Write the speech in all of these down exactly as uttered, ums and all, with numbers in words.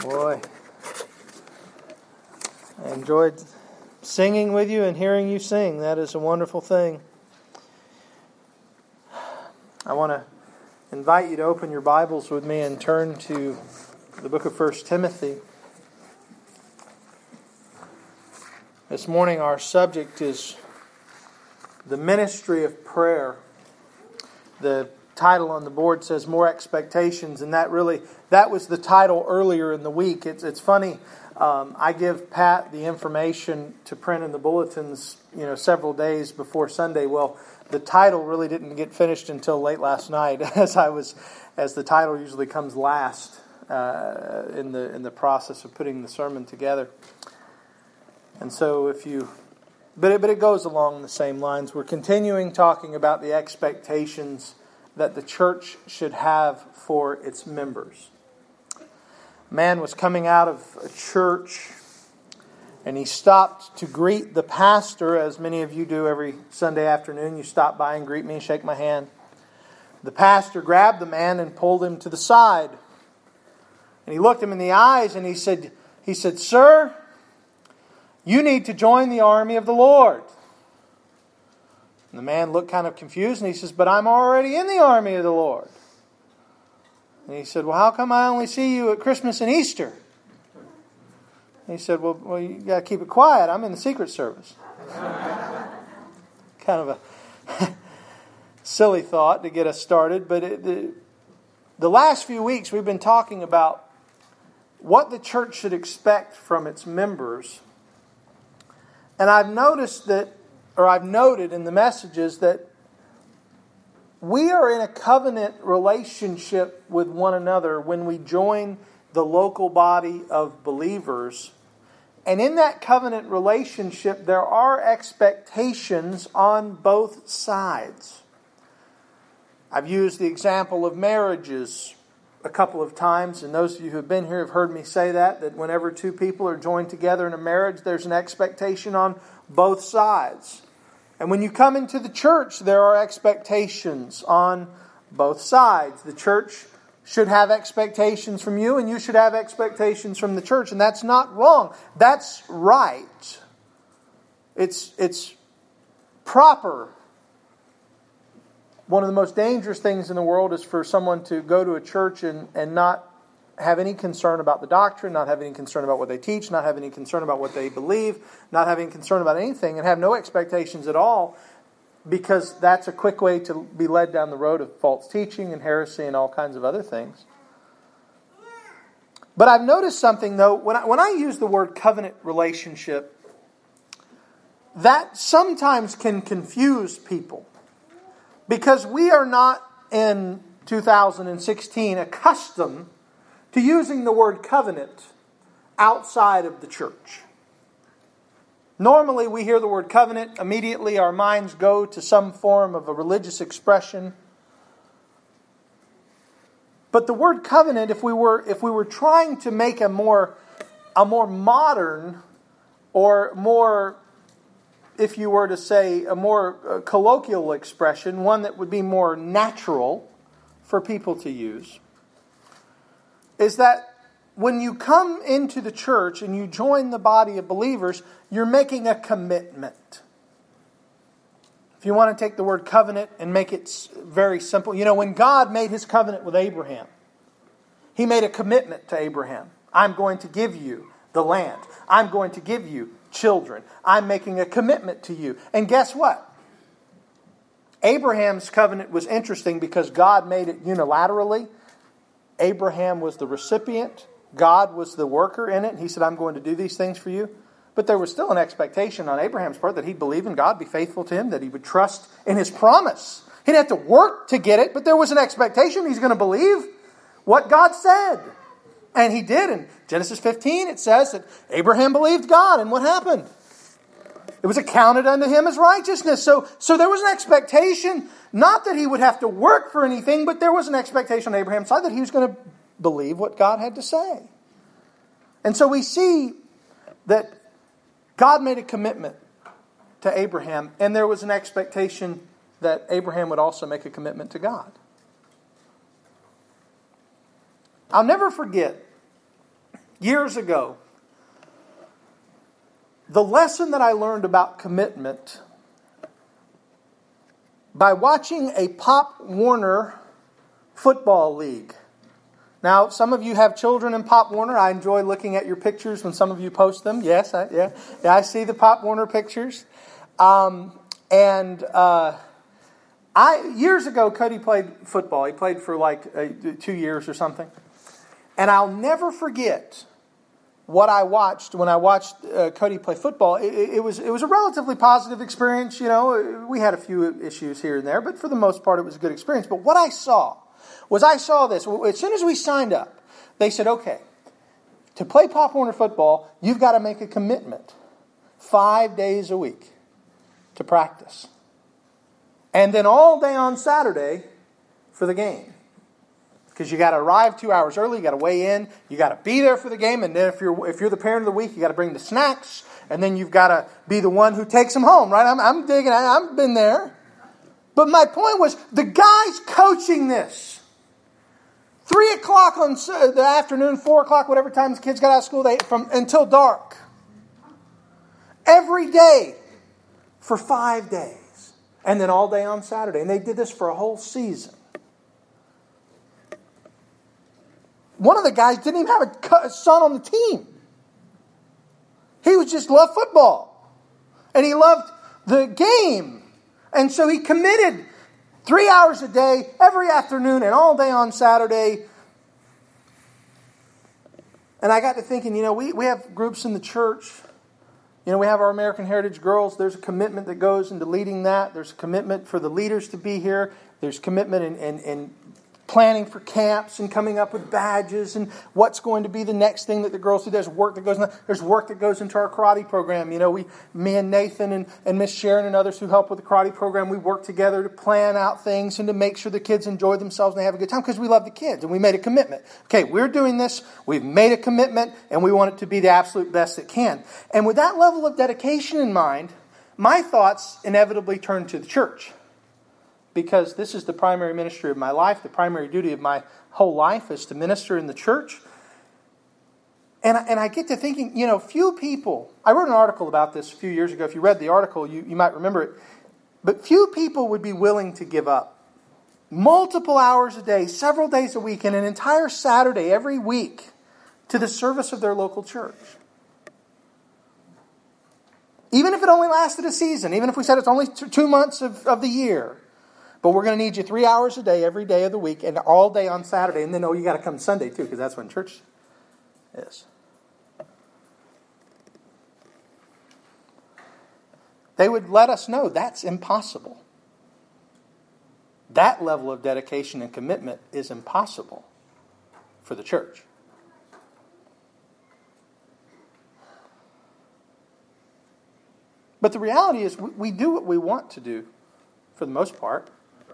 Boy, I enjoyed singing with you and hearing you sing. That is a wonderful thing. I want to invite you to open your Bibles with me and turn to the book of First Timothy. This morning our subject is the ministry of prayer. The title on the board says More Expectations, and that really, that was the title earlier in the week. It's it's funny, um, I give Pat the information to print in the bulletins, you know, several days before Sunday. Well, the title really didn't get finished until late last night, as I was, as the title usually comes last uh, in the in the process of putting the sermon together. And so if you, but it, but it goes along the same lines. We're continuing talking about the expectations that the church should have for its members. A man was coming out of a church, and he stopped to greet the pastor, as many of you do every Sunday afternoon. You stop by and greet me and shake my hand. The pastor grabbed the man and pulled him to the side. And he looked him in the eyes and he said, he said, "Sir, you need to join the army of the Lord." And the man looked kind of confused and he says, "But I'm already in the army of the Lord." And he said, "Well, how come I only see you at Christmas and Easter?" And he said, well, well, you got to keep it quiet. I'm in the Secret Service. Kind of a silly thought to get us started. But it, the, the last few weeks we've been talking about what the church should expect from its members. And I've noticed that, or I've noted in the messages that we are in a covenant relationship with one another when we join the local body of believers. And in that covenant relationship, there are expectations on both sides. I've used the example of marriages a couple of times, and those of you who have been here have heard me say that, that whenever two people are joined together in a marriage, there's an expectation on both sides. And when you come into the church, there are expectations on both sides. The church should have expectations from you, and you should have expectations from the church. And that's not wrong. That's right. It's, it's proper. One of the most dangerous things in the world is for someone to go to a church and, and not have any concern about the doctrine, not have any concern about what they teach, not have any concern about what they believe, not have any concern about anything, and have no expectations at all, because that's a quick way to be led down the road of false teaching and heresy and all kinds of other things. But I've noticed something, though, when I, when I use the word covenant relationship, that sometimes can confuse people. Because we are not in two thousand sixteen accustomed to using the word covenant outside of the church. Normally we hear the word covenant, immediately our minds go to some form of a religious expression. But the word covenant, if we were if we were trying to make a more a more modern or more, if you were to say, a more uh, colloquial expression, one that would be more natural for people to use, is that when you come into the church and you join the body of believers, you're making a commitment. If you want to take the word covenant and make it very simple, you know, when God made His covenant with Abraham, He made a commitment to Abraham. I'm going to give you the land. I'm going to give you children. I'm making a commitment to you. And guess what? Abraham's covenant was interesting because God made it unilaterally. Abraham was the recipient. God was the worker in it. And He said, I'm going to do these things for you. But there was still an expectation on Abraham's part that he'd believe in God, be faithful to Him, that he would trust in His promise. He didn't have to work to get it, but there was an expectation he's going to believe what God said. And he did. In Genesis fifteen, it says that Abraham believed God. And what happened? It was accounted unto him as righteousness. So, so there was an expectation, not that he would have to work for anything, but there was an expectation on Abraham's side that he was going to believe what God had to say. And so we see that God made a commitment to Abraham, and there was an expectation that Abraham would also make a commitment to God. I'll never forget years ago, the lesson that I learned about commitment by watching a Pop Warner football league. Now, some of you have children in Pop Warner. I enjoy looking at your pictures when some of you post them. Yes, I, yeah, yeah, I see the Pop Warner pictures. Um, and uh, I years ago, Cody played football. He played for like uh, two years or something. And I'll never forget what I watched when I watched uh, Cody play football. It, it was it was a relatively positive experience. You know, we had a few issues here and there, but for the most part, it was a good experience. But what I saw was I saw this. As soon as we signed up, they said, okay, to play Pop Warner football, you've got to make a commitment five days a week to practice. And then all day on Saturday for the game. Because you got to arrive two hours early, you got to weigh in, you got to be there for the game, and then if you're if you're the parent of the week, you got to bring the snacks, and then you've got to be the one who takes them home, right? I'm, I'm digging, I've been there. But my point was, the guy's coaching this. Three o'clock on the afternoon, four o'clock, whatever time the kids got out of school, they from until dark. Every day for five days. And then all day on Saturday. And they did this for a whole season. One of the guys didn't even have a son on the team. He was just loved football. And he loved the game. And so he committed three hours a day, every afternoon, and all day on Saturday. And I got to thinking, you know, we, we have groups in the church. You know, we have our American Heritage Girls. There's a commitment that goes into leading that. There's a commitment for the leaders to be here. There's commitment in, in, in planning for camps and coming up with badges and what's going to be the next thing that the girls do. There's work that goes in, there's work that goes into our karate program. You know, we, me and Nathan and, and Miss Sharon and others who help with the karate program, we work together to plan out things and to make sure the kids enjoy themselves and they have a good time because we love the kids and we made a commitment. Okay, we're doing this, we've made a commitment, and we want it to be the absolute best it can. And with that level of dedication in mind, my thoughts inevitably turn to the church. Because this is the primary ministry of my life. The primary duty of my whole life is to minister in the church. And, and I get to thinking, you know, few people... I wrote an article about this a few years ago. If you read the article, you, you might remember it. But few people would be willing to give up multiple hours a day, several days a week, and an entire Saturday every week to the service of their local church. Even if it only lasted a season. Even if we said it's only two months of, of the year. But we're going to need you three hours a day, every day of the week, and all day on Saturday. And then, oh, you got to come Sunday, too, because that's when church is. They would let us know that's impossible. That level of dedication and commitment is impossible for the church. But the reality is, we do what we want to do, for the most part.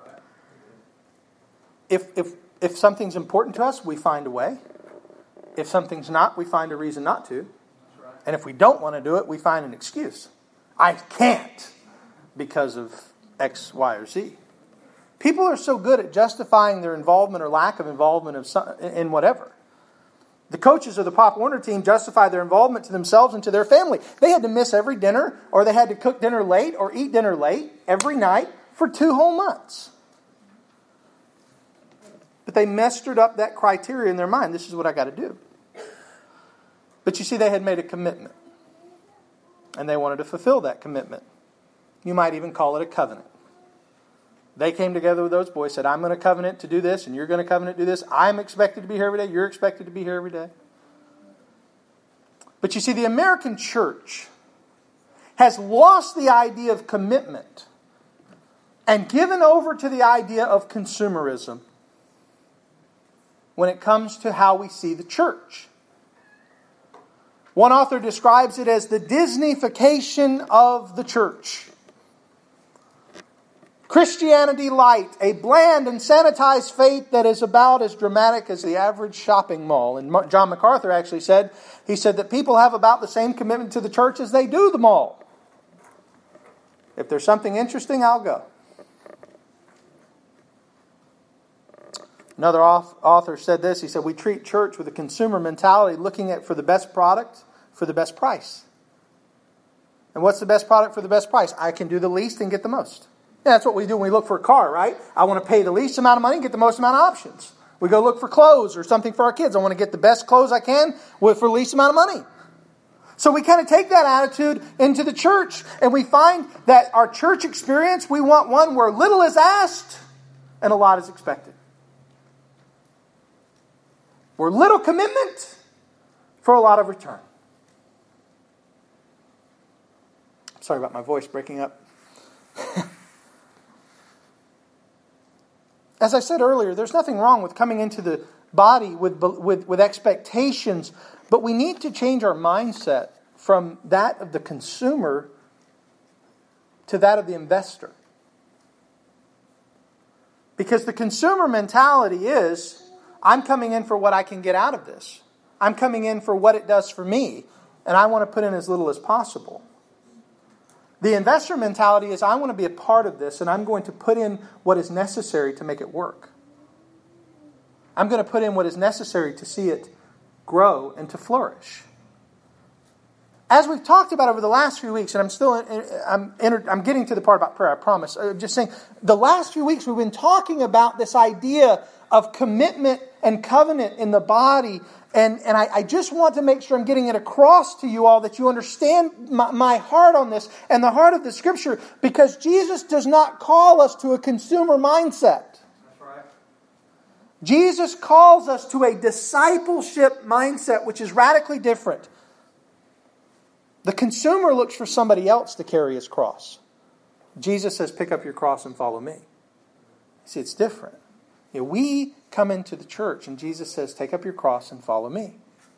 If if if something's important to us, we find a way. If something's not, we find a reason not to. And if we don't want to do it, we find an excuse. I can't because of X, Y, or Z. People are so good at justifying their involvement or lack of involvement of some, in whatever. The coaches of the Pop Warner team justify their involvement to themselves and to their family. They had to miss every dinner, or they had to cook dinner late or eat dinner late every night for two whole months. But they mustered up that criteria in their mind. This is what I got to do. But you see, they had made a commitment. And they wanted to fulfill that commitment. You might even call it a covenant. They came together with those boys, said, I'm going to covenant to do this, and you're going to covenant to do this. I'm expected to be here every day. You're expected to be here every day. But you see, the American church has lost the idea of commitment and given over to the idea of consumerism when it comes to how we see the church. One author describes it as the Disneyfication of the church. Christianity light, a bland and sanitized faith that is about as dramatic as the average shopping mall. And John MacArthur actually said, he said that people have about the same commitment to the church as they do the mall. If there's something interesting, I'll go. Another author said this. He said, we treat church with a consumer mentality, looking at for the best product for the best price. And what's the best product for the best price? I can do the least and get the most. Yeah, that's what we do when we look for a car, right? I want to pay the least amount of money and get the most amount of options. We go look for clothes or something for our kids. I want to get the best clothes I can with for the least amount of money. So we kind of take that attitude into the church, and we find that our church experience, we want one where little is asked and a lot is expected. Where little commitment for a lot of return. Sorry about my voice breaking up. As I said earlier, there's nothing wrong with coming into the body with, with, with expectations, but we need to change our mindset from that of the consumer to that of the investor. Because the consumer mentality is, I'm coming in for what I can get out of this. I'm coming in for what it does for me, and I want to put in as little as possible. The investor mentality is, I want to be a part of this, and I'm going to put in what is necessary to make it work. I'm going to put in what is necessary to see it grow and to flourish. As we've talked about over the last few weeks, and I'm still I'm entered, I'm getting to the part about prayer, I promise. I'm just saying, the last few weeks we've been talking about this idea of commitment and covenant in the body. And, and I, I just want to make sure I'm getting it across to you all that you understand my, my heart on this and the heart of the Scripture, because Jesus does not call us to a consumer mindset. That's right. Jesus calls us to a discipleship mindset, which is radically different. The consumer looks for somebody else to carry his cross. Jesus says, pick up your cross and follow me. See, it's different. You know, we come into the church and Jesus says, take up your cross and follow me.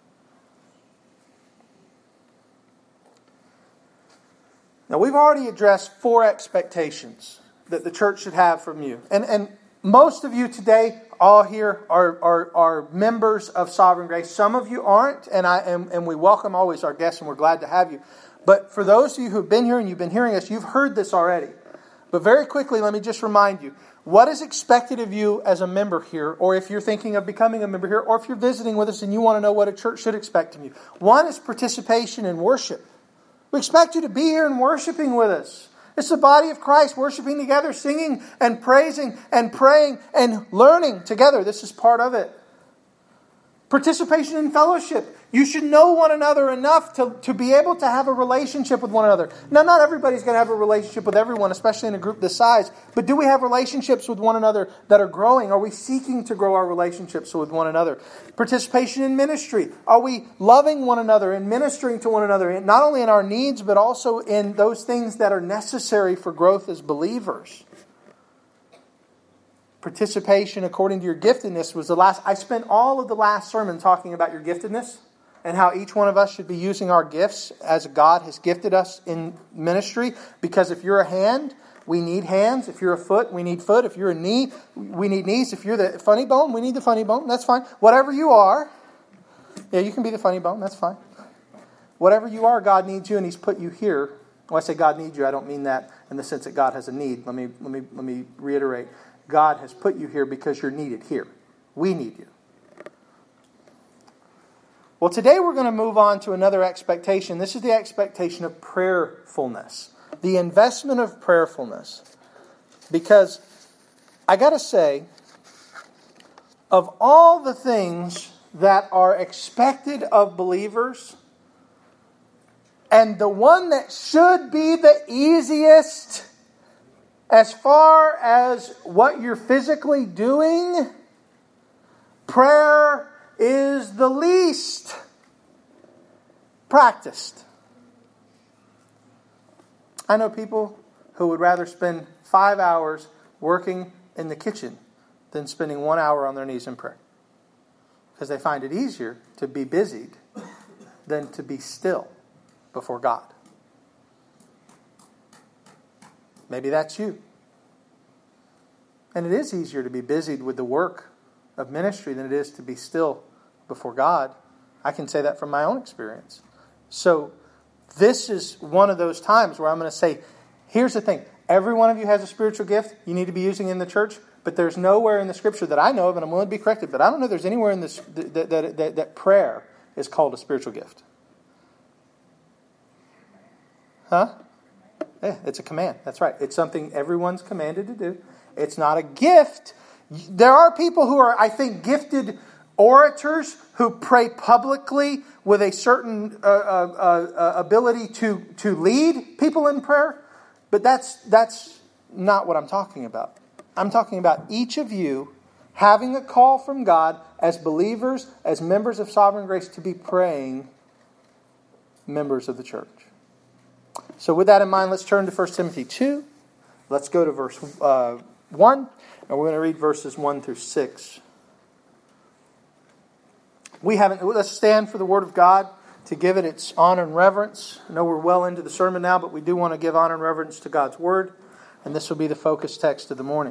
Now, we've already addressed four expectations that the church should have from you. And, and most of you today, all here, are, are, are members of Sovereign Grace. Some of you aren't, and, I, and, and we welcome always our guests, and we're glad to have you. But for those of you who've been here and you've been hearing us, you've heard this already. But very quickly, let me just remind you, what is expected of you as a member here, or if you're thinking of becoming a member here, or if you're visiting with us and you want to know what a church should expect of you. One is participation in worship. We expect you to be here and worshiping with us. It's the body of Christ worshiping together, singing and praising and praying and learning together. This is part of it. Participation in fellowship. You should know one another enough to, to be able to have a relationship with one another. Now, not everybody's going to have a relationship with everyone, especially in a group this size. But do we have relationships with one another that are growing? Are we seeking to grow our relationships with one another? Participation in ministry. Are we loving one another and ministering to one another, not only in our needs, but also in those things that are necessary for growth as believers? Participation according to your giftedness was the last. I spent all of the last sermon talking about your giftedness and how each one of us should be using our gifts as God has gifted us in ministry. Because if you're a hand, we need hands. If you're a foot, we need foot. If you're a knee, we need knees. If you're the funny bone, we need the funny bone. That's fine. Whatever you are, yeah, you can be the funny bone. That's fine. Whatever you are, God needs you, and He's put you here. When I say God needs you, I don't mean that in the sense that God has a need. Let me let me let me reiterate. God has put you here because you're needed here. We need you. Well, today we're going to move on to another expectation. This is the expectation of prayerfulness. The investment of prayerfulness. Because I got to say, of all the things that are expected of believers, and the one that should be the easiest as far as what you're physically doing, prayer is the least practiced. I know people who would rather spend five hours working in the kitchen than spending one hour on their knees in prayer. Because they find it easier to be busied than to be still before God. Maybe that's you. And it is easier to be busied with the work of ministry than it is to be still before God. I can say that from my own experience. So this is one of those times where I'm going to say, here's the thing. Every one of you has a spiritual gift you need to be using in the church. But there's nowhere in the Scripture that I know of, and I'm willing to be corrected, but I don't know if there's anywhere in this that, that, that, that prayer is called a spiritual gift. Huh? Yeah, it's a command. That's right. It's something everyone's commanded to do. It's not a gift. There are people who are, I think, gifted orators who pray publicly with a certain uh, uh, uh, ability to, to lead people in prayer. But that's that's not what I'm talking about. I'm talking about each of you having a call from God as believers, as members of Sovereign Grace, to be praying members of the church. So with that in mind, let's turn to First Timothy two. Let's go to verse uh, one, and we're going to read verses one through six. We haven't. Let's stand for the Word of God to give it its honor and reverence. I know we're well into the sermon now, but we do want to give honor and reverence to God's Word, and this will be the focus text of the morning.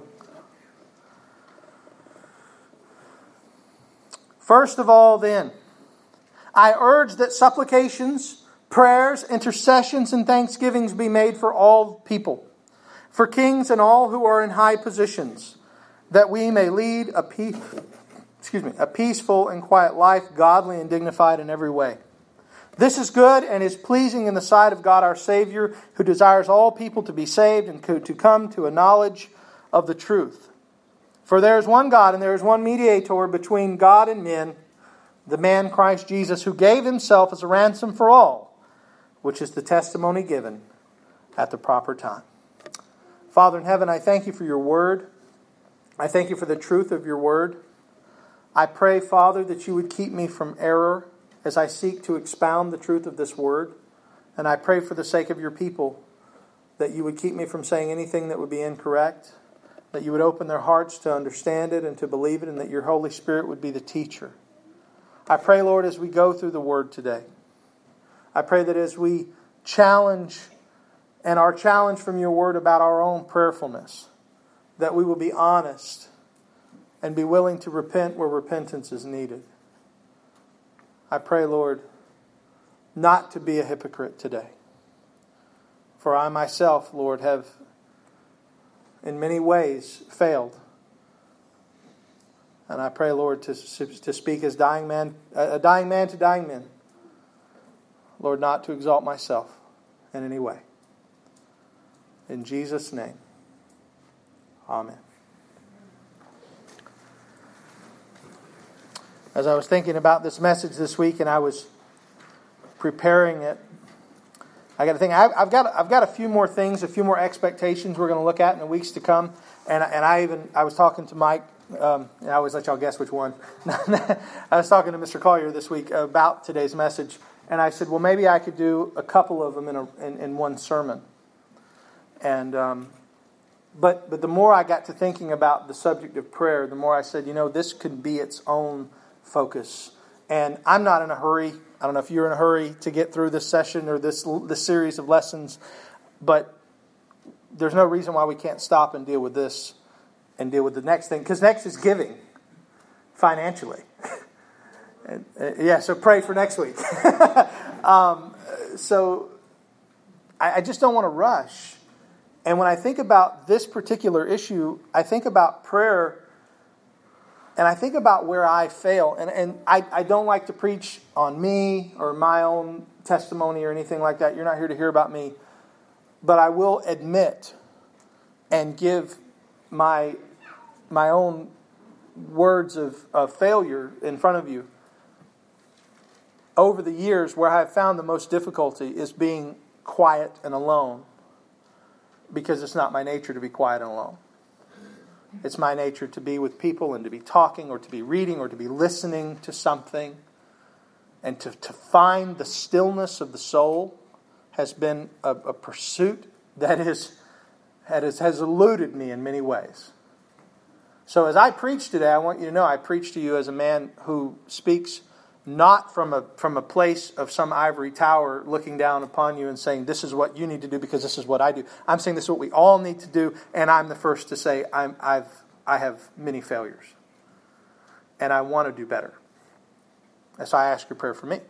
First of all, then, I urge that supplications, prayers, intercessions, and thanksgivings be made for all people, for kings and all who are in high positions, that we may lead a peace, excuse me, a peaceful and quiet life, godly and dignified in every way. This is good and is pleasing in the sight of God our Savior, who desires all people to be saved and to come to a knowledge of the truth. For there is one God and there is one mediator between God and men, the man Christ Jesus, who gave himself as a ransom for all, which is the testimony given at the proper time. Father in heaven, I thank you for your word. I thank you for the truth of your word. I pray, Father, that you would keep me from error as I seek to expound the truth of this word. And I pray for the sake of your people that you would keep me from saying anything that would be incorrect, that you would open their hearts to understand it and to believe it, and that your Holy Spirit would be the teacher. I pray, Lord, as we go through the word today, I pray that as we challenge and are challenged from your word about our own prayerfulness, that we will be honest and be willing to repent where repentance is needed. I pray, Lord, not to be a hypocrite today. For I myself, Lord, have in many ways failed. And I pray, Lord, to, to speak as dying man, a dying man to dying men. Lord, not to exalt myself in any way. In Jesus' name, amen. As I was thinking about this message this week and I was preparing it, I got to think. I've, I've got I've got a few more things, a few more expectations we're going to look at in the weeks to come. And and I even I was talking to Mike. Um, and I always let y'all guess which one. I was talking to Mister Collier this week about today's message, and I said, well, maybe I could do a couple of them in a, in, in one sermon. And um, but but the more I got to thinking about the subject of prayer, the more I said, you know, this could be its own focus. And I'm not in a hurry. I don't know if you're in a hurry to get through this session or this this series of lessons, but there's no reason why we can't stop and deal with this and deal with the next thing, because next is giving financially. and, uh, yeah, so pray for next week. um, so I, I just don't want to rush. And when I think about this particular issue, I think about prayer. And I think about where I fail. And, and I, I don't like to preach on me or my own testimony or anything like that. You're not here to hear about me. But I will admit and give my my own words of, of failure in front of you. Over the years, where I've found the most difficulty is being quiet and alone. Because it's not my nature to be quiet and alone. It's my nature to be with people and to be talking or to be reading or to be listening to something. And to, to find the stillness of the soul has been a, a pursuit that is, that is, has eluded me in many ways. So as I preach today, I want you to know I preach to you as a man who speaks not from a from a place of some ivory tower looking down upon you and saying, this is what you need to do because this is what I do. I'm saying this is what we all need to do, and I'm the first to say I'm, I've I have many failures. And I want to do better. And so I ask your prayer for me.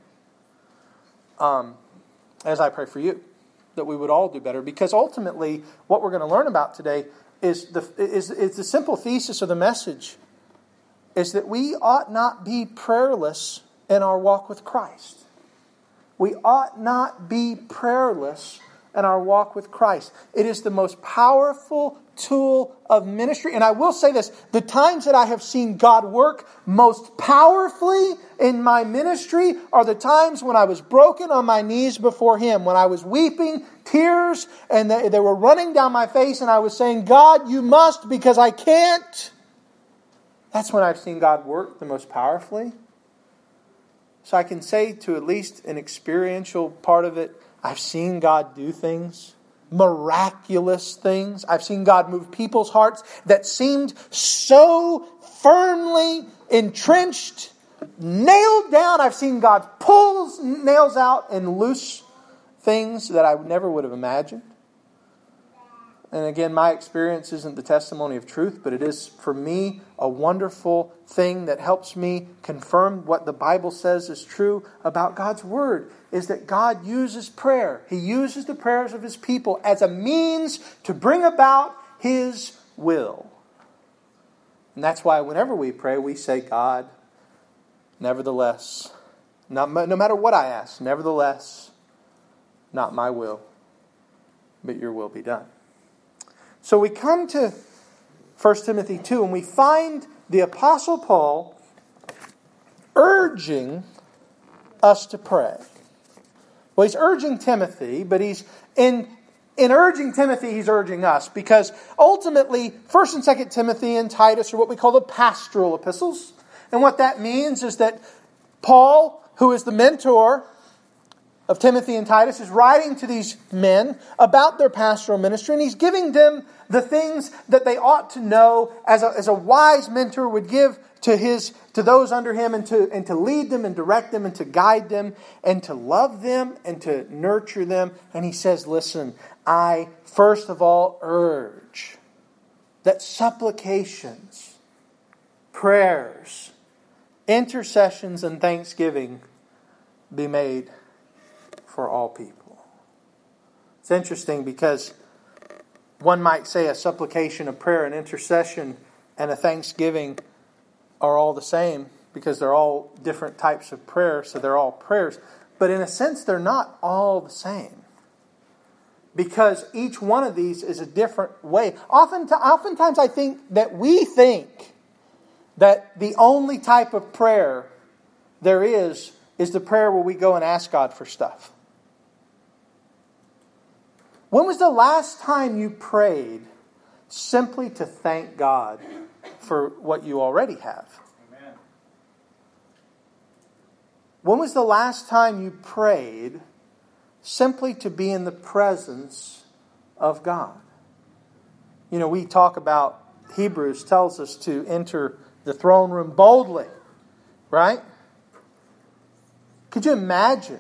Um, as I pray for you, that we would all do better. Because ultimately, what we're going to learn about today is the is, is the simple thesis of the message is that we ought not be prayerless in our walk with Christ. We ought not be prayerless in our walk with Christ. It is the most powerful tool of ministry. And I will say this, the times that I have seen God work most powerfully in my ministry are the times when I was broken on my knees before Him, when I was weeping tears and they, they were running down my face and I was saying, God, you must because I can't. That's when I've seen God work the most powerfully. So I can say to at least an experiential part of it, I've seen God do things, miraculous things. I've seen God move people's hearts that seemed so firmly entrenched, nailed down. I've seen God pull nails out and loose things that I never would have imagined. And again, my experience isn't the testimony of truth, but it is for me a wonderful thing that helps me confirm what the Bible says is true about God's Word, is that God uses prayer. He uses the prayers of His people as a means to bring about His will. And that's why whenever we pray, we say, God, nevertheless, not, no matter what I ask, nevertheless, not my will, but your will be done. So we come to First Timothy two and we find the Apostle Paul urging us to pray. Well, he's urging Timothy, but he's in, in urging Timothy, he's urging us. Because ultimately, First and Second Timothy and Titus are what we call the pastoral epistles. And what that means is that Paul, who is the mentor of Timothy and Titus, is writing to these men about their pastoral ministry, and he's giving them the things that they ought to know as a, as a wise mentor would give to his to those under him, and to and to lead them and direct them and to guide them and to love them and to nurture them. And he says, listen, I first of all urge that supplications, prayers, intercessions, and thanksgiving be made for all people. It's interesting because one might say a supplication, a prayer, an intercession, and a thanksgiving are all the same because they're all different types of prayer, so they're all prayers. But in a sense, they're not all the same because each one of these is a different way. Often, oftentimes I think that we think that the only type of prayer there is is the prayer where we go and ask God for stuff. When was the last time you prayed simply to thank God for what you already have? Amen. When was the last time you prayed simply to be in the presence of God? You know, we talk about, Hebrews tells us to enter the throne room boldly, right? Could you imagine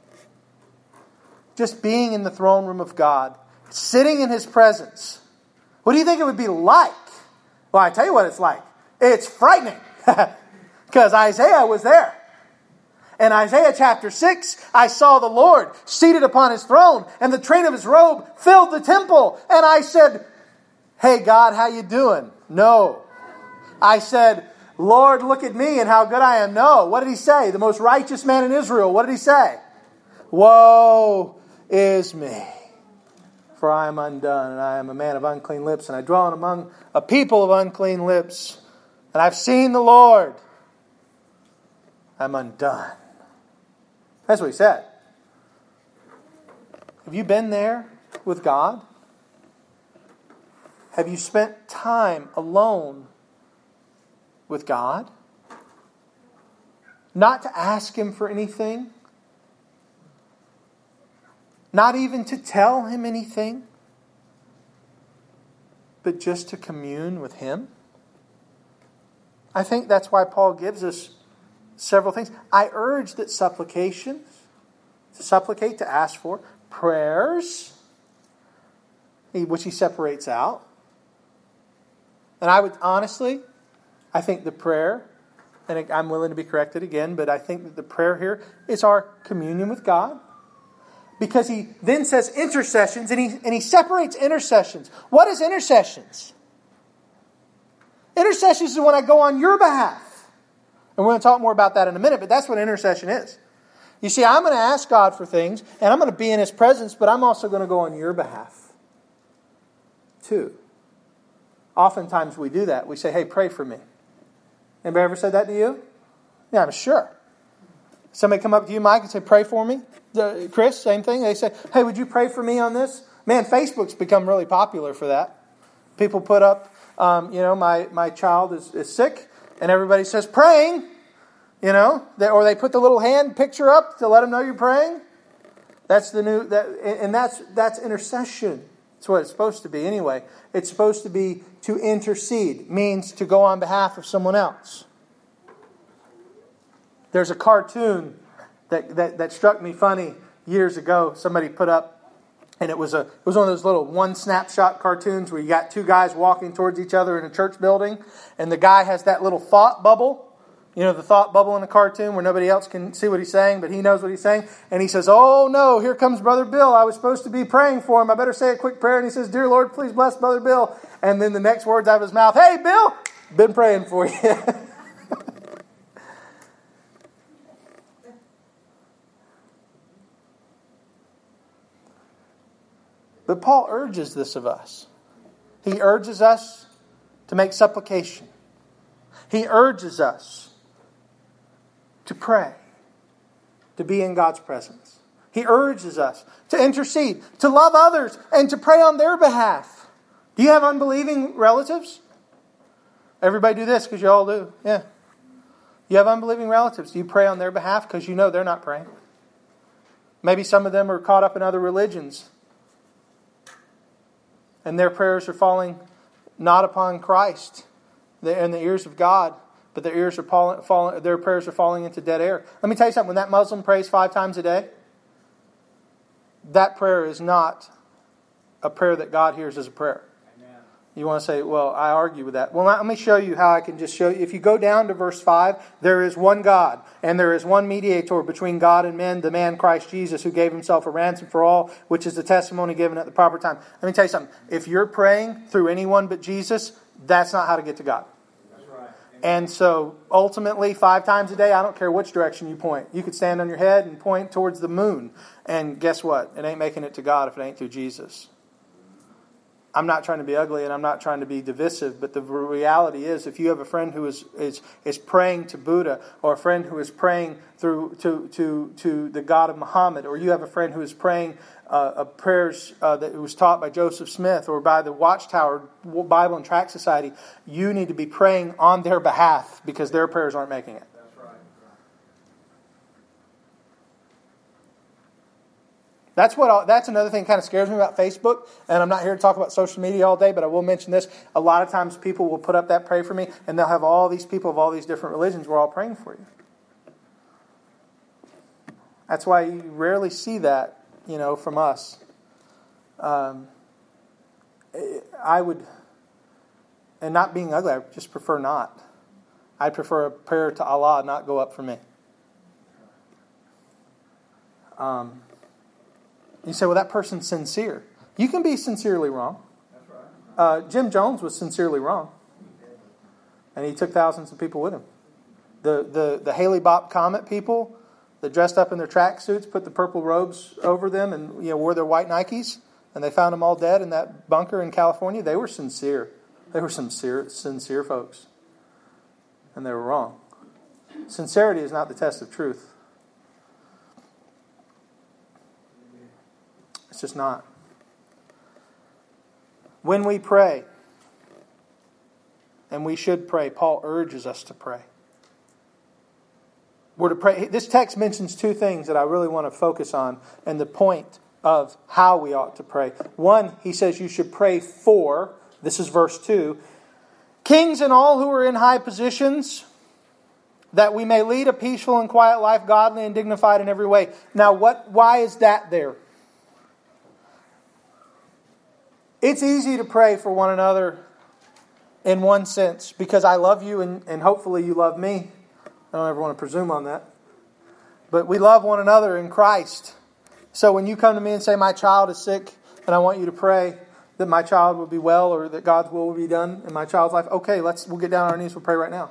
just being in the throne room of God, sitting in His presence? What do you think it would be like? Well, I tell you what it's like. It's frightening. Because Isaiah was there. In Isaiah chapter six, I saw the Lord seated upon His throne, and the train of His robe filled the temple. And I said, hey God, how you doing? No. I said, Lord, look at me and how good I am. No. What did He say? The most righteous man in Israel. What did He say? Woe is me, for I am undone, and I am a man of unclean lips, and I dwell among a people of unclean lips, and I've seen the Lord. I'm undone. That's what he said. Have you been there with God? Have you spent time alone with God? Not to ask Him for anything? Not even to tell Him anything, but just to commune with Him? I think that's why Paul gives us several things. I urge that supplications, to supplicate, to ask for, prayers, which he separates out. And I would honestly, I think the prayer, and I'm willing to be corrected again, but I think that the prayer here is our communion with God. because he then says intercessions, and he, and he separates intercessions. What is intercessions? Intercessions is when I go on your behalf. And we're going to talk more about that in a minute, but that's what intercession is. You see, I'm going to ask God for things, and I'm going to be in His presence, but I'm also going to go on your behalf, too. Oftentimes we do that. We say, hey, pray for me. Anybody ever said that to you? Yeah, I'm sure. Somebody come up to you, Mike, and say, pray for me. Uh, Chris, same thing. They say, hey, would you pray for me on this? Man, Facebook's become really popular for that. People put up, um, you know, my, my child is, is sick, and everybody says, praying. You know, they, or they put the little hand picture up to let them know you're praying. That's the new, that, and that's that's intercession. That's what it's supposed to be anyway. It's supposed to be to intercede, means to go on behalf of someone else. There's a cartoon that, that, that struck me funny years ago. Somebody put up, and it was a it was one of those little one snapshot cartoons where you got two guys walking towards each other in a church building, and the guy has that little thought bubble. You know, the thought bubble in the cartoon where nobody else can see what he's saying, but he knows what he's saying. And he says, oh no, here comes Brother Bill. I was supposed to be praying for him. I better say a quick prayer. And he says, dear Lord, please bless Brother Bill. And then the next words out of his mouth, hey Bill, been praying for you. But Paul urges this of us. He urges us to make supplication. He urges us to pray, to be in God's presence. He urges us to intercede, to love others, and to pray on their behalf. Do you have unbelieving relatives? Everybody do this because you all do. Yeah. You have unbelieving relatives. Do you pray on their behalf because you know they're not praying? Maybe some of them are caught up in other religions, and their prayers are falling not upon Christ in the ears of God, but their ears are falling, falling, their prayers are falling into dead air. Let me tell you something. When that Muslim prays five times a day, that prayer is not a prayer that God hears as a prayer. Amen. You want to say, well, I argue with that. Well, let me show you how I can just show you. If you go down to verse five, there is one God, and there is one mediator between God and men, the man Christ Jesus, who gave Himself a ransom for all, which is the testimony given at the proper time. Let me tell you something. If you're praying through anyone but Jesus, that's not how to get to God. And so, ultimately, five times a day, I don't care which direction you point. You could stand on your head and point towards the moon. And guess what? It ain't making it to God if it ain't through Jesus. I'm not trying to be ugly and I'm not trying to be divisive, but the reality is if you have a friend who is is, is praying to Buddha, or a friend who is praying through to, to, to the God of Muhammad, or you have a friend who is praying uh, prayers uh, that was taught by Joseph Smith or by the Watchtower Bible and Tract Society, you need to be praying on their behalf because their prayers aren't making it. That's what. That's another thing that kind of scares me about Facebook. And I'm not here to talk about social media all day, but I will mention this. A lot of times people will put up that pray for me, and they'll have all these people of all these different religions. We're all praying for you. That's why you rarely see that, you know, from us. Um, I would, and not being ugly, I just prefer not. I prefer a prayer to Allah not go up for me. Um. You say, well, that person's sincere. You can be sincerely wrong. That's right. Uh, Jim Jones was sincerely wrong. And he took thousands of people with him. The the, the Haley Bop Comet people that dressed up in their tracksuits, put the purple robes over them, and you know wore their white Nikes, and they found them all dead in that bunker in California. They were sincere. They were sincere, sincere folks. And they were wrong. Sincerity is not the test of truth. It's just not. When we pray, and we should pray, Paul urges us to pray. We're to pray. This text mentions two things that I really want to focus on, and the point of how we ought to pray. One, he says you should pray for, this is verse two, kings and all who are in high positions, that we may lead a peaceful and quiet life, godly and dignified in every way. Now, what? Why is that there? It's easy to pray for one another in one sense, because I love you and, and hopefully you love me. I don't ever want to presume on that. But we love one another in Christ. So when you come to me and say, my child is sick, and I want you to pray that my child will be well or that God's will will be done in my child's life, okay, let's we'll get down on our knees, we'll pray right now.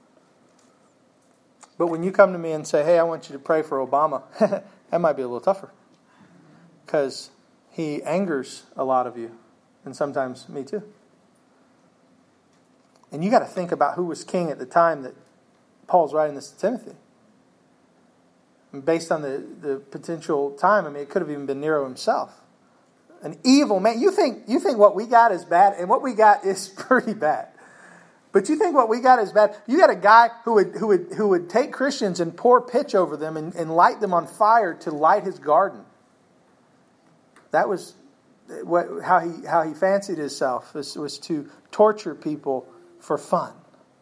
But when you come to me and say, hey, I want you to pray for Obama, that might be a little tougher. Because he angers a lot of you. And sometimes me too. And you got to think about who was king at the time that Paul's writing this to Timothy. And based on the, the potential time, I mean, it could have even been Nero himself. An evil man. You think you think what we got is bad, and what we got is pretty bad. But you think what we got is bad. You got a guy who would who would who would take Christians and pour pitch over them and, and light them on fire to light his garden. That was what how he how he fancied himself. This was to torture people for fun.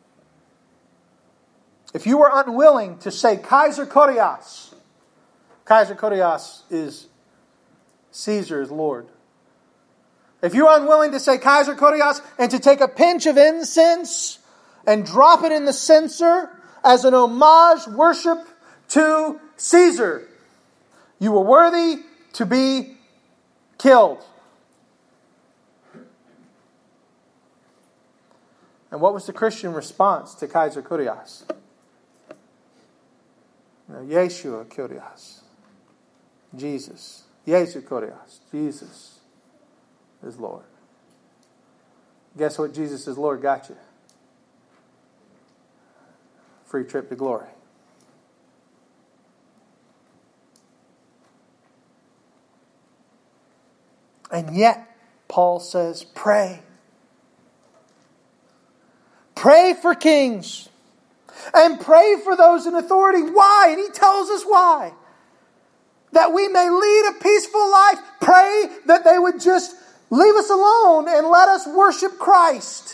If you were unwilling to say Kaiser Kyrios, Kaiser Kyrios is Caesar is Lord. If you're unwilling to say Kaiser Kyrios and to take a pinch of incense and drop it in the censer as an homage worship to Caesar, you were worthy to be killed. And what was the Christian response to Kaiser Kyrios? You know, Yeshua Kyrios. Jesus. Jesu Kyrios. Jesus is Lord. Guess what Jesus is Lord got you? Free trip to glory. And yet, Paul says, pray. Pray for kings. And pray for those in authority. Why? And he tells us why. That we may lead a peaceful life. Pray that they would just leave us alone and let us worship Christ.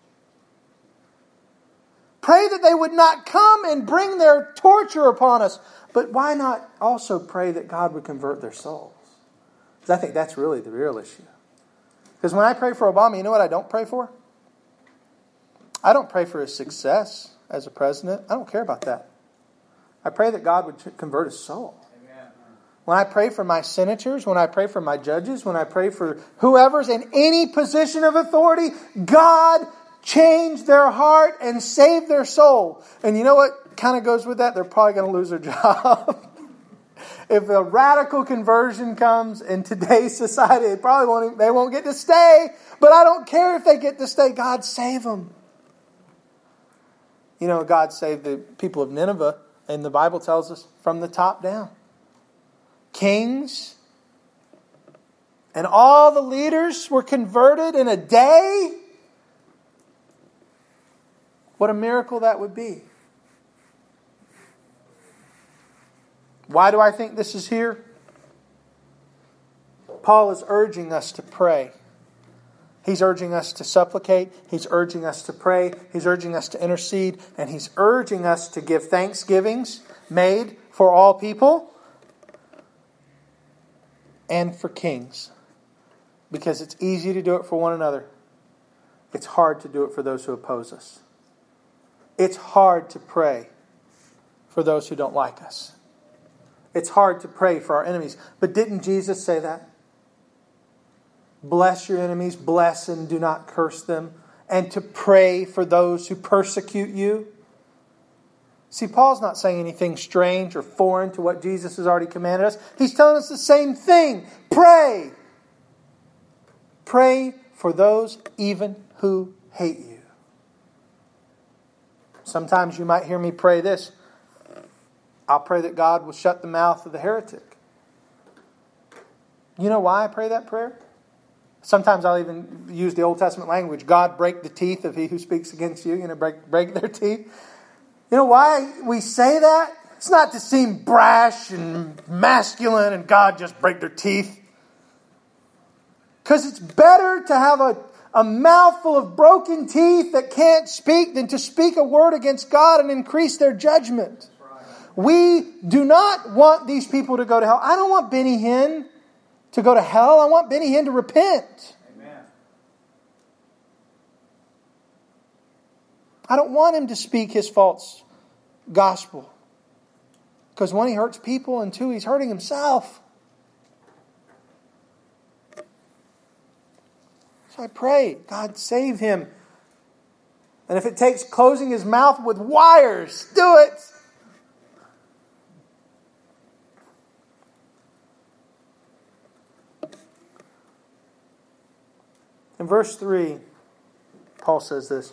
Pray that they would not come and bring their torture upon us. But why not also pray that God would convert their souls? Because I think that's really the real issue. Because when I pray for Obama, you know what I don't pray for? I don't pray for his success as a president. I don't care about that. I pray that God would convert his soul. Amen. When I pray for my senators, when I pray for my judges, when I pray for whoever's in any position of authority, God change their heart and save their soul. And you know what kind of goes with that? They're probably going to lose their job. If a radical conversion comes in today's society, they probably won't, they won't get to stay. But I don't care if they get to stay. God save them. You know, God saved the people of Nineveh, and the Bible tells us, from the top down. Kings and all the leaders were converted in a day. What a miracle that would be. Why do I think this is here? Paul is urging us to pray. He's urging us to supplicate. He's urging us to pray. He's urging us to intercede. And he's urging us to give thanksgivings made for all people and for kings. Because it's easy to do it for one another. It's hard to do it for those who oppose us. It's hard to pray for those who don't like us. It's hard to pray for our enemies. But didn't Jesus say that? Bless your enemies, bless and do not curse them, and to pray for those who persecute you. See, Paul's not saying anything strange or foreign to what Jesus has already commanded us. He's telling us the same thing. Pray. Pray for those even who hate you. Sometimes you might hear me pray this. I'll pray that God will shut the mouth of the heretic. You know why I pray that prayer? Sometimes I'll even use the Old Testament language. God, break the teeth of he who speaks against you. You know, break, break their teeth. You know why we say that? It's not to seem brash and masculine and God just break their teeth. Because it's better to have a, a mouthful of broken teeth that can't speak than to speak a word against God and increase their judgment. We do not want these people to go to hell. I don't want Benny Hinn to go to hell. I want Benny Hinn to repent. Amen. I don't want him to speak his false gospel. Because one, he hurts people, and two, he's hurting himself. I pray, God, save him. And if it takes closing his mouth with wires, do it. In verse three, Paul says this.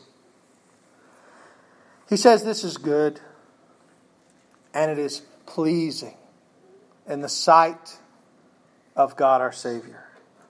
He says this is good and it is pleasing in the sight of God our Savior.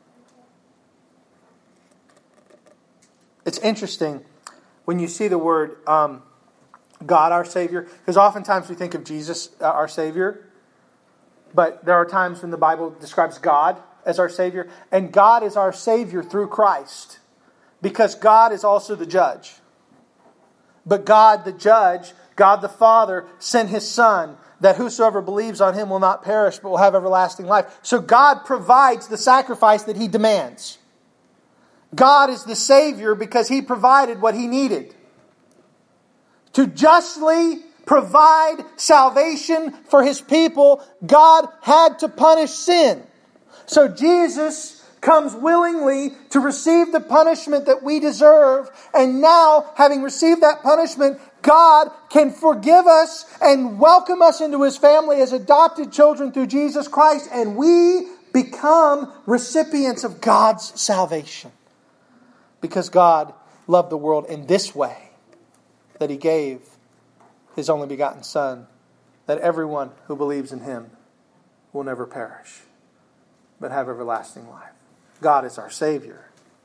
It's interesting when you see the word um, God our Savior, because oftentimes we think of Jesus uh, our Savior, but there are times when the Bible describes God as our Savior, and God is our Savior through Christ, because God is also the judge. But God the judge, God the Father, sent His Son, that whosoever believes on Him will not perish, but will have everlasting life. So God provides the sacrifice that He demands. God is the Savior because He provided what He needed. To justly provide salvation for His people, God had to punish sin. So Jesus comes willingly to receive the punishment that we deserve. And now, having received that punishment, God can forgive us and welcome us into His family as adopted children through Jesus Christ. And we become recipients of God's salvation. Because God loved the world in this way, that He gave His only begotten Son, that everyone who believes in Him will never perish, but have everlasting life. God is our Savior.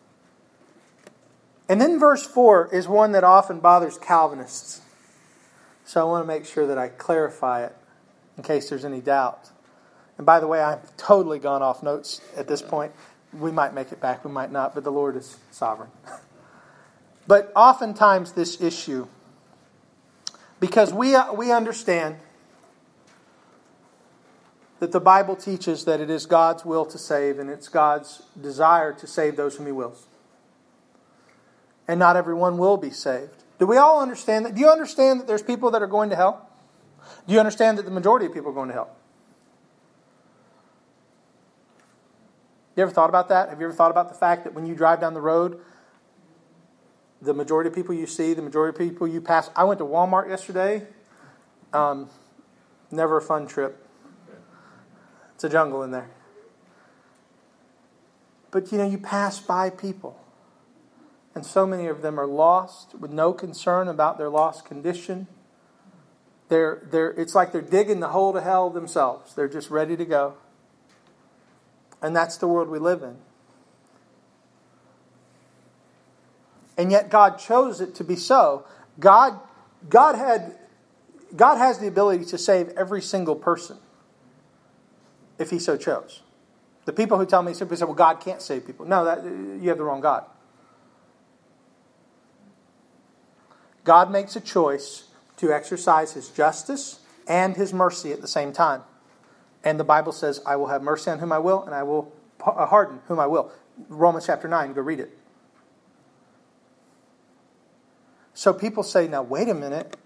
And then verse four is one that often bothers Calvinists. So I want to make sure that I clarify it in case there's any doubt. And by the way, I've totally gone off notes at this point. We might make it back, we might not, but the Lord is sovereign. But oftentimes this issue, because we we understand that the Bible teaches that it is God's will to save, and it's God's desire to save those whom He wills. And not everyone will be saved. Do we all understand that? Do you understand that there's people that are going to hell? Do you understand that the majority of people are going to hell? You ever thought about that? Have you ever thought about the fact that when you drive down the road, the majority of people you see, the majority of people you pass... I went to Walmart yesterday. Um, never a fun trip. It's a jungle in there. But, you know, you pass by people. And so many of them are lost with no concern about their lost condition. They're, they're, it's like they're digging the hole to hell themselves. They're just ready to go. And that's the world we live in. And yet God chose it to be so. God, God had, God has the ability to save every single person if He so chose. The people who tell me simply say, well, God can't save people. No, that, you have the wrong God. God makes a choice to exercise His justice and His mercy at the same time. And the Bible says, I will have mercy on whom I will, and I will harden whom I will. Romans chapter nine, go read it. So people say, now wait a minute.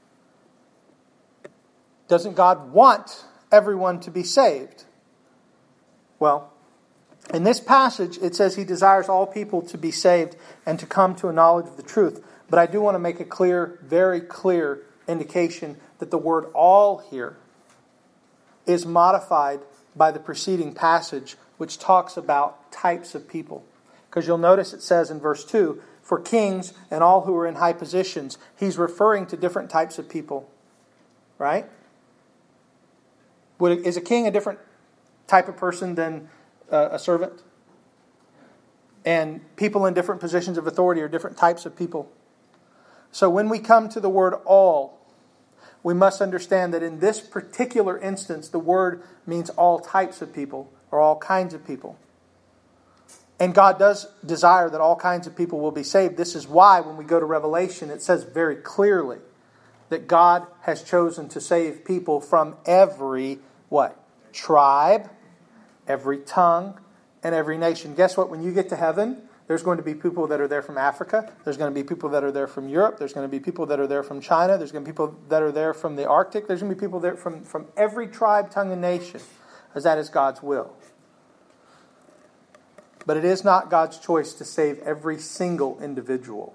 Doesn't God want everyone to be saved? Well, in this passage, it says He desires all people to be saved and to come to a knowledge of the truth. But I do want to make a clear, very clear indication that the word all here is modified by the preceding passage, which talks about types of people. Because you'll notice it says in verse two, for kings and all who are in high positions, He's referring to different types of people. Right? Would, is a king a different type of person than uh, a servant? And people in different positions of authority are different types of people. So when we come to the word all, we must understand that in this particular instance, the word means all types of people or all kinds of people. And God does desire that all kinds of people will be saved. This is why when we go to Revelation, it says very clearly that God has chosen to save people from every, what? Tribe, every tongue, and every nation. Guess what? When you get to heaven, there's going to be people that are there from Africa. There's going to be people that are there from Europe. There's going to be people that are there from China. There's going to be people that are there from the Arctic. There's going to be people there from, from every tribe, tongue, and nation, as that is God's will. But it is not God's choice to save every single individual.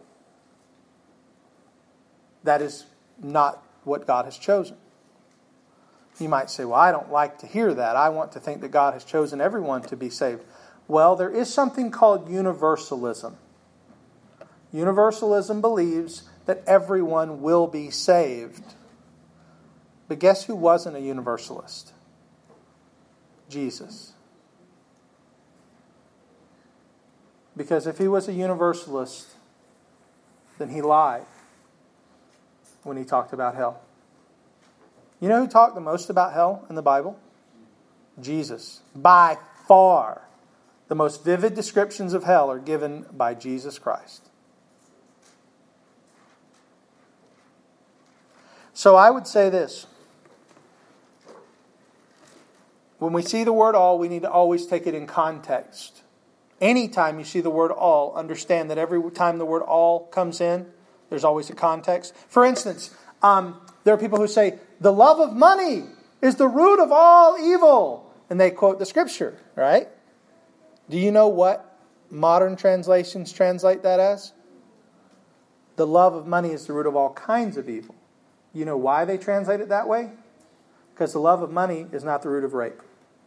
That is not what God has chosen. You might say, well, I don't like to hear that. I want to think that God has chosen everyone to be saved. Well, there is something called universalism. Universalism believes that everyone will be saved. But guess who wasn't a universalist? Jesus. Because if he was a universalist, then he lied when he talked about hell. You know who talked the most about hell in the Bible? Jesus. By far, the most vivid descriptions of hell are given by Jesus Christ. So I would say this. When we see the word all, we need to always take it in context. Anytime you see the word all, understand that every time the word all comes in, there's always a context. For instance, um, there are people who say, the love of money is the root of all evil. And they quote the scripture, right? Do you know what modern translations translate that as? The love of money is the root of all kinds of evil. You know why they translate it that way? Because the love of money is not the root of rape.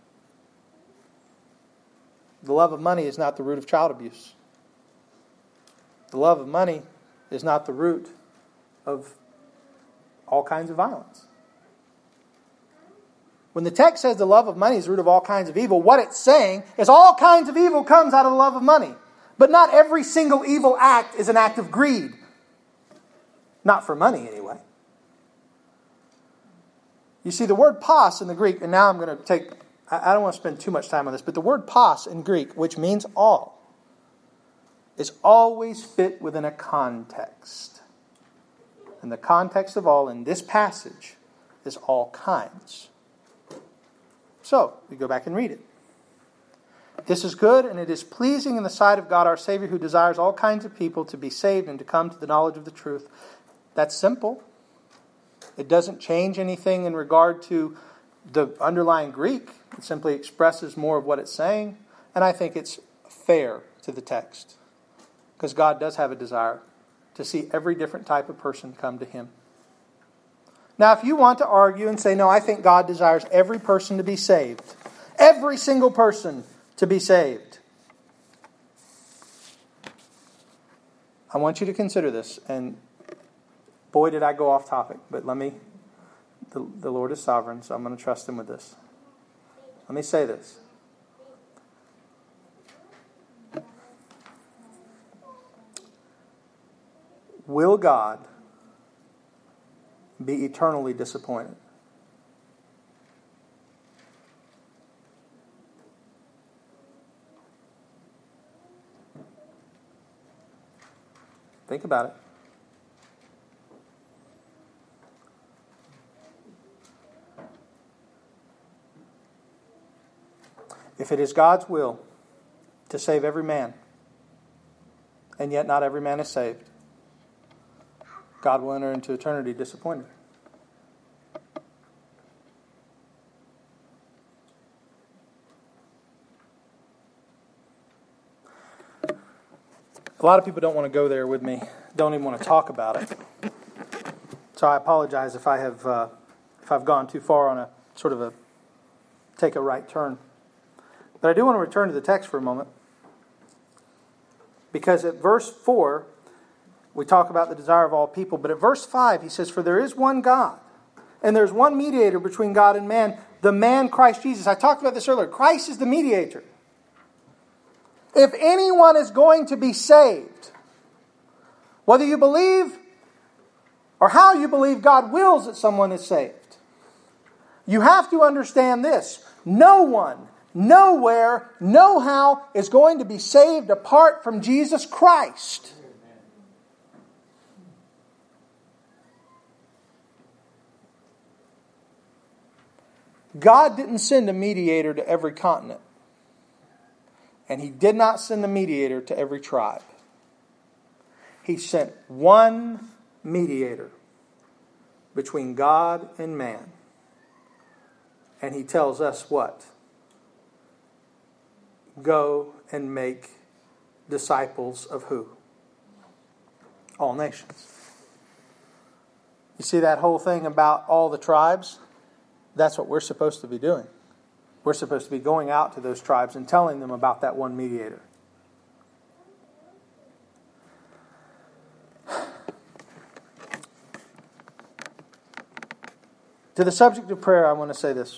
The love of money is not the root of child abuse. The love of money is not the root of all kinds of violence. When the text says the love of money is the root of all kinds of evil, what it's saying is all kinds of evil comes out of the love of money. But not every single evil act is an act of greed. Not for money, anyway. You see, the word pas in the Greek, and now I'm going to take, I don't want to spend too much time on this, but the word pas in Greek, which means all, is always fit within a context. And the context of all in this passage is all kinds. So, we go back and read it. This is good, and it is pleasing in the sight of God our Savior, who desires all kinds of people to be saved and to come to the knowledge of the truth. That's simple. It doesn't change anything in regard to the underlying Greek. It simply expresses more of what it's saying. And I think it's fair to the text. Because God does have a desire to see every different type of person come to Him. Now, if you want to argue and say, no, I think God desires every person to be saved. Every single person to be saved. I want you to consider this. And boy, did I go off topic. But let me, the, the Lord is sovereign, so I'm going to trust Him with this. Let me say this. Will God be eternally disappointed? Think about it. If it is God's will to save every man, and yet not every man is saved, God will enter into eternity disappointed. A lot of people don't want to go there with me, don't even want to talk about it. So I apologize if I have uh, if I've gone too far on a sort of a take a right turn. But I do want to return to the text for a moment. Because at verse four, we talk about the desire of all people. But at verse five, he says, for there is one God, and there's one mediator between God and man, the man Christ Jesus. I talked about this earlier. Christ is the mediator. If anyone is going to be saved, whether you believe or how you believe God wills that someone is saved, you have to understand this. No one, nowhere, no how is going to be saved apart from Jesus Christ. God didn't send a mediator to every continent. And He did not send a mediator to every tribe. He sent one mediator between God and man. And He tells us what? Go and make disciples of who? All nations. You see that whole thing about all the tribes? That's what we're supposed to be doing. We're supposed to be going out to those tribes and telling them about that one mediator. To the subject of prayer, I want to say this.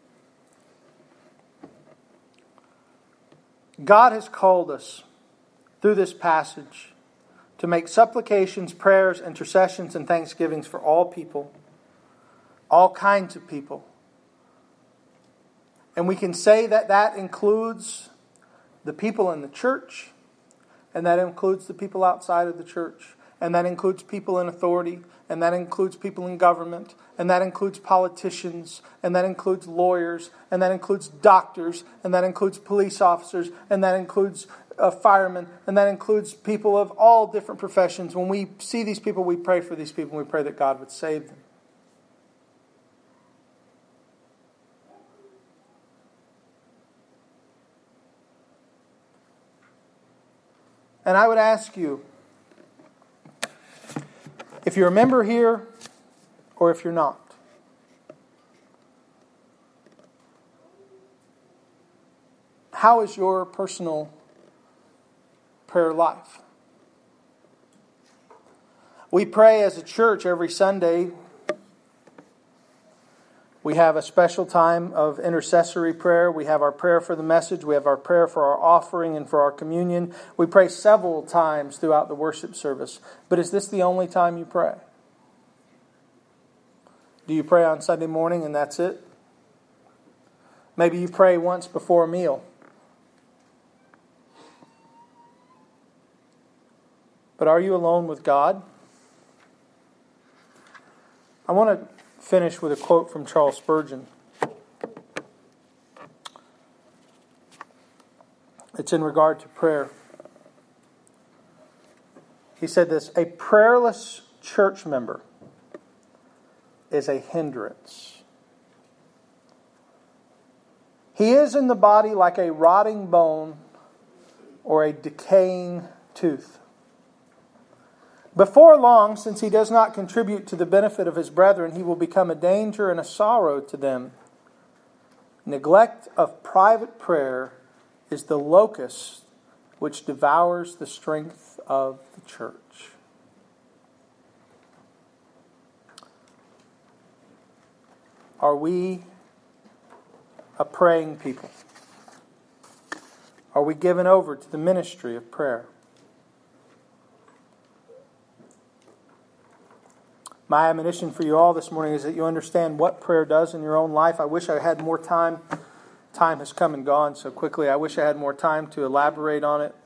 God has called us through this passage to make supplications, prayers, intercessions, and thanksgivings for all people, all kinds of people. And we can say that that includes the people in the church, and that includes the people outside of the church, and that includes people in authority, and that includes people in government, and that includes politicians, and that includes lawyers, and that includes doctors, and that includes police officers, and that includes uh, firemen, and that includes people of all different professions. When we see these people, we pray for these people, and we pray that God would save them. And I would ask you, if you're a member here or if you're not, how is your personal prayer life? We pray as a church every Sunday. We have a special time of intercessory prayer. We have our prayer for the message. We have our prayer for our offering and for our communion. We pray several times throughout the worship service. But is this the only time you pray? Do you pray on Sunday morning and that's it? Maybe you pray once before a meal. But are you alone with God? I want to finish with a quote from Charles Spurgeon. It's in regard to prayer. He said this: "A prayerless church member is a hindrance. He is in the body like a rotting bone or a decaying tooth. Before long, since he does not contribute to the benefit of his brethren, he will become a danger and a sorrow to them. Neglect of private prayer is the locust which devours the strength of the church." Are we a praying people? Are we given over to the ministry of prayer? My admonition for you all this morning is that you understand what prayer does in your own life. I wish I had more time. Time has come and gone so quickly. I wish I had more time to elaborate on it.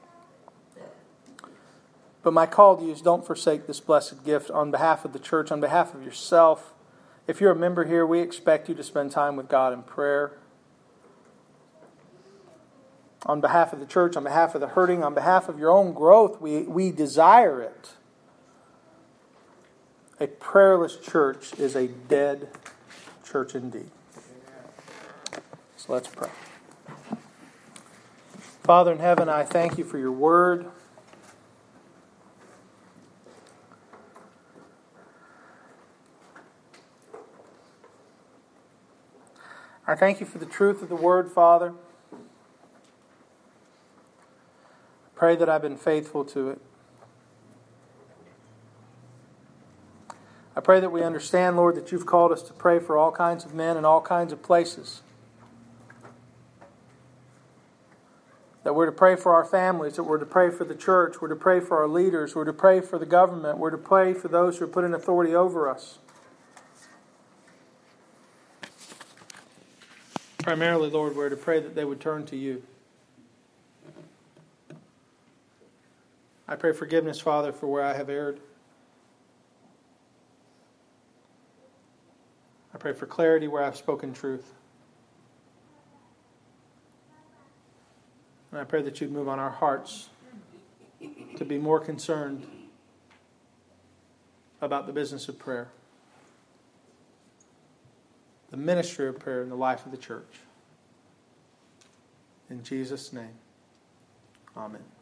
But my call to you is don't forsake this blessed gift on behalf of the church, on behalf of yourself. If you're a member here, we expect you to spend time with God in prayer. On behalf of the church, on behalf of the hurting, on behalf of your own growth, we, we desire it. A prayerless church is a dead church indeed. So let's pray. Father in heaven, I thank you for your word. I thank you for the truth of the word, Father. I pray that I've been faithful to it. I pray that we understand, Lord, that you've called us to pray for all kinds of men in all kinds of places. That we're to pray for our families, that we're to pray for the church, we're to pray for our leaders, we're to pray for the government, we're to pray for those who are put in authority over us. Primarily, Lord, we're to pray that they would turn to you. I pray forgiveness, Father, for where I have erred. I pray for clarity where I've spoken truth. And I pray that you'd move on our hearts to be more concerned about the business of prayer, the ministry of prayer in the life of the church. In Jesus' name, amen.